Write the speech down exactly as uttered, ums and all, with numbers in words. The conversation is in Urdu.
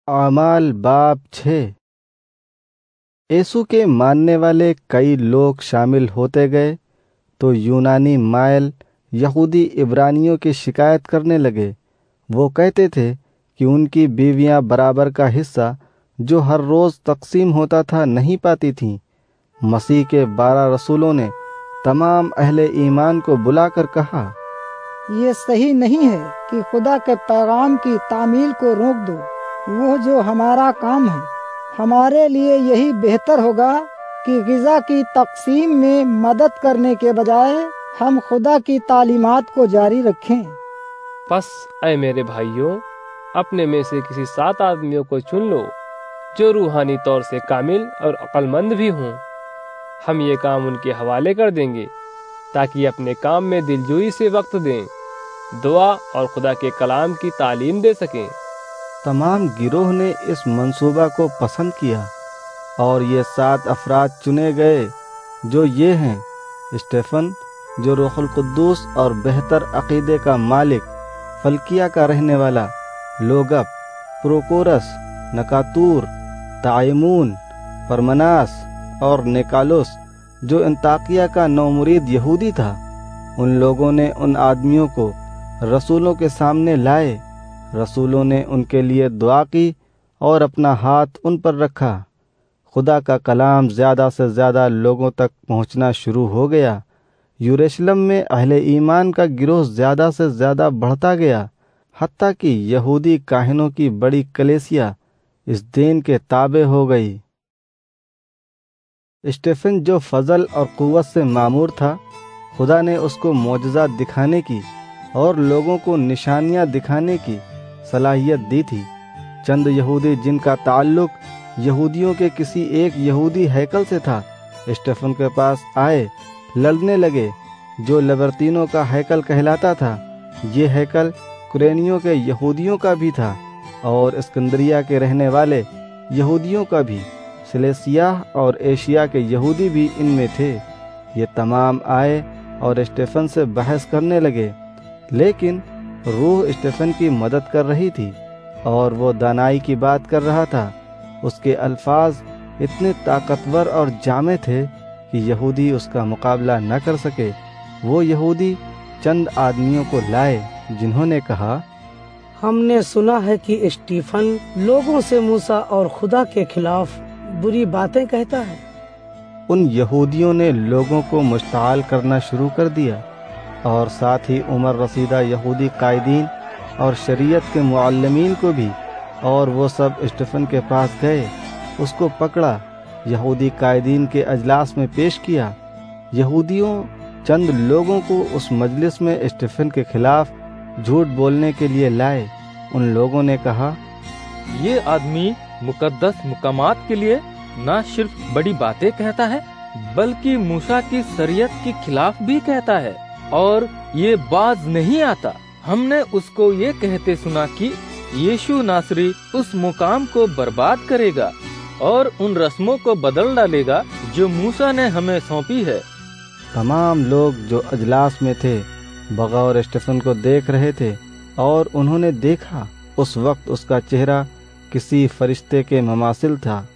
اعمال باب چھ۔ یسوع کے ماننے والے کئی لوگ شامل ہوتے گئے تو یونانی مائل یہودی عبرانیوں کی شکایت کرنے لگے۔ وہ کہتے تھے کہ ان کی بیویاں برابر کا حصہ جو ہر روز تقسیم ہوتا تھا نہیں پاتی تھیں۔ مسیح کے بارہ رسولوں نے تمام اہل ایمان کو بلا کر کہا، یہ صحیح نہیں ہے کہ خدا کے پیغام کی تعمیل کو روک دو۔ وہ جو ہمارا کام ہے، ہمارے لیے یہی بہتر ہوگا کہ غذا کی تقسیم میں مدد کرنے کے بجائے ہم خدا کی تعلیمات کو جاری رکھیں۔ پس اے میرے بھائیوں، اپنے میں سے کسی سات آدمیوں کو چن لو جو روحانی طور سے کامل اور عقل مند بھی ہوں۔ ہم یہ کام ان کے حوالے کر دیں گے تاکہ اپنے کام میں دلجوئی سے وقت دیں، دعا اور خدا کے کلام کی تعلیم دے سکیں۔ تمام گروہ نے اس منصوبہ کو پسند کیا اور یہ سات افراد چنے گئے جو یہ ہیں: اسٹیفن جو روح القدس اور بہتر عقیدے کا مالک، فلکیہ کا رہنے والا، لوگب، پروکورس، نکاتور، تعیمون، پرمناس اور نیکالوس جو انطاکیہ کا نومرید یہودی تھا۔ ان لوگوں نے ان آدمیوں کو رسولوں کے سامنے لائے۔ رسولوں نے ان کے لیے دعا کی اور اپنا ہاتھ ان پر رکھا۔ خدا کا کلام زیادہ سے زیادہ لوگوں تک پہنچنا شروع ہو گیا۔ یروشلم میں اہل ایمان کا گروہ زیادہ سے زیادہ بڑھتا گیا، حتیٰ کہ یہودی کاہنوں کی بڑی کلیسیا اس دین کے تابع ہو گئی۔ اسٹیفن جو فضل اور قوت سے معمور تھا، خدا نے اس کو معجزات دکھانے کی اور لوگوں کو نشانیاں دکھانے کی صلاحیت دی تھی۔ چند یہودی جن کا تعلق یہودیوں کے کسی ایک یہودی ہیکل سے تھا، اسٹیفن کے پاس آئے، لڑنے لگے، جو لبرتینوں کا ہیکل کہلاتا تھا۔ یہ ہیکل قرینیوں کے یہودیوں کا بھی تھا اور اسکندریہ کے رہنے والے یہودیوں کا بھی۔ سلیسیا اور ایشیا کے یہودی بھی ان میں تھے۔ یہ تمام آئے اور اسٹیفن سے بحث کرنے لگے، لیکن روح اسٹیفن کی مدد کر رہی تھی اور وہ دانائی کی بات کر رہا تھا۔ اس کے الفاظ اتنے طاقتور اور جامع تھے کہ یہودی اس کا مقابلہ نہ کر سکے۔ وہ یہودی چند آدمیوں کو لائے جنہوں نے کہا، ہم نے سنا ہے کہ اسٹیفن لوگوں سے موسیٰ اور خدا کے خلاف بری باتیں کہتا ہے۔ ان یہودیوں نے لوگوں کو مشتعل کرنا شروع کر دیا اور ساتھ ہی عمر رسیدہ یہودی قائدین اور شریعت کے معلمین کو بھی، اور وہ سب اسٹیفن کے پاس گئے، اس کو پکڑا، یہودی قائدین کے اجلاس میں پیش کیا۔ یہودیوں چند لوگوں کو اس مجلس میں اسٹیفن کے خلاف جھوٹ بولنے کے لیے لائے۔ ان لوگوں نے کہا، یہ آدمی مقدس مقامات کے لیے نہ صرف بڑی باتیں کہتا ہے بلکہ موسیٰ کی شریعت کے خلاف بھی کہتا ہے، اور یہ باز نہیں آتا۔ ہم نے اس کو یہ کہتے سنا کہ یسوع ناصری اس مقام کو برباد کرے گا اور ان رسموں کو بدل ڈالے گا جو موسیٰ نے ہمیں سونپی ہے۔ تمام لوگ جو اجلاس میں تھے بغور اسٹیفن کو دیکھ رہے تھے، اور انہوں نے دیکھا اس وقت اس کا چہرہ کسی فرشتے کے مماثل تھا۔